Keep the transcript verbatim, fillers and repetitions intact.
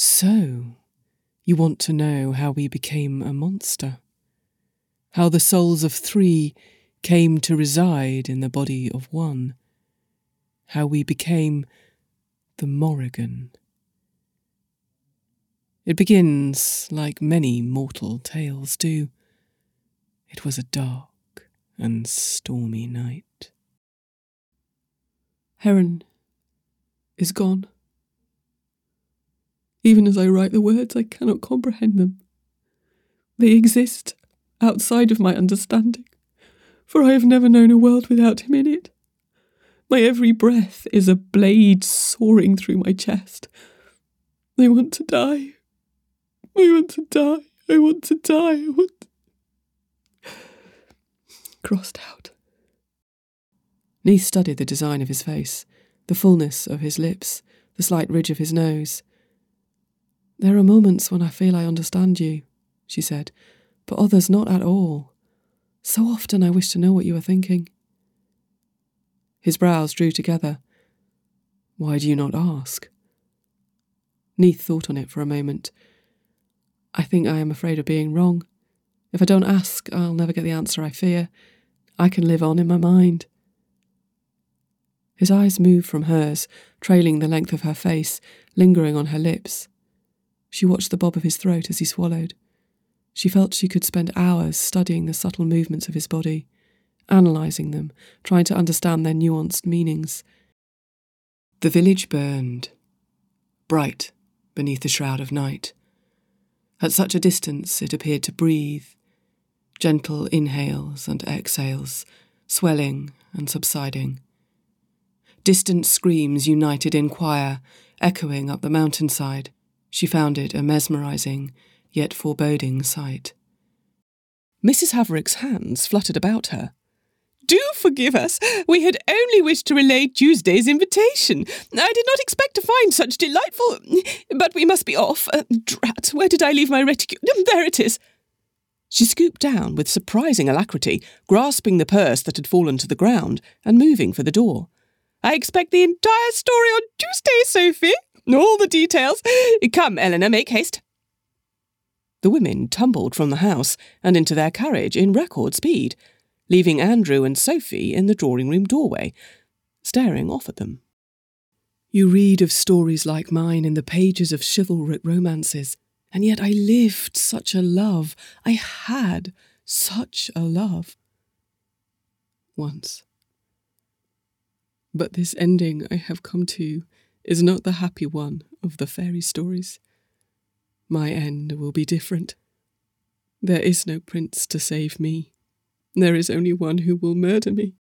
So, you want to know how we became a monster? How the souls of three came to reside in the body of one? How we became the Morrigan? It begins like many mortal tales do. It was a dark and stormy night. Heron is gone. Even as I write the words, I cannot comprehend them. They exist outside of my understanding, for I have never known a world without him in it. My every breath is a blade soaring through my chest. I want to die. I want to die. I want to die. I want to... Crossed out. Neith studied the design of his face, the fullness of his lips, the slight ridge of his nose. There are moments when I feel I understand you, she said, but others not at all. So often I wish to know what you are thinking. His brows drew together. Why do you not ask? Neith thought on it for a moment. I think I am afraid of being wrong. If I don't ask, I'll never get the answer I fear. I can live on in my mind. His eyes moved from hers, trailing the length of her face, lingering on her lips. She watched the bob of his throat as he swallowed. She felt she could spend hours studying the subtle movements of his body, analysing them, trying to understand their nuanced meanings. The village burned, bright beneath the shroud of night. At such a distance it appeared to breathe, gentle inhales and exhales, swelling and subsiding. Distant screams united in choir, echoing up the mountainside. She found it a mesmerising, yet foreboding sight. Missus Haverick's hands fluttered about her. Do forgive us. We had only wished to relay Tuesday's invitation. I did not expect to find such delightful... But we must be off. Uh, drat, where did I leave my reticule? There it is. She scooped down with surprising alacrity, grasping the purse that had fallen to the ground and moving for the door. I expect the entire story on Tuesday, Sophie. All the details. Come, Eleanor, make haste. The women tumbled from the house and into their carriage in record speed, leaving Andrew and Sophie in the drawing-room doorway, staring off at them. You read of stories like mine in the pages of chivalric romances, and yet I lived such a love. I had such a love. Once. But this ending I have come to is not the happy one of the fairy stories. My end will be different. There is no prince to save me. There is only one who will murder me.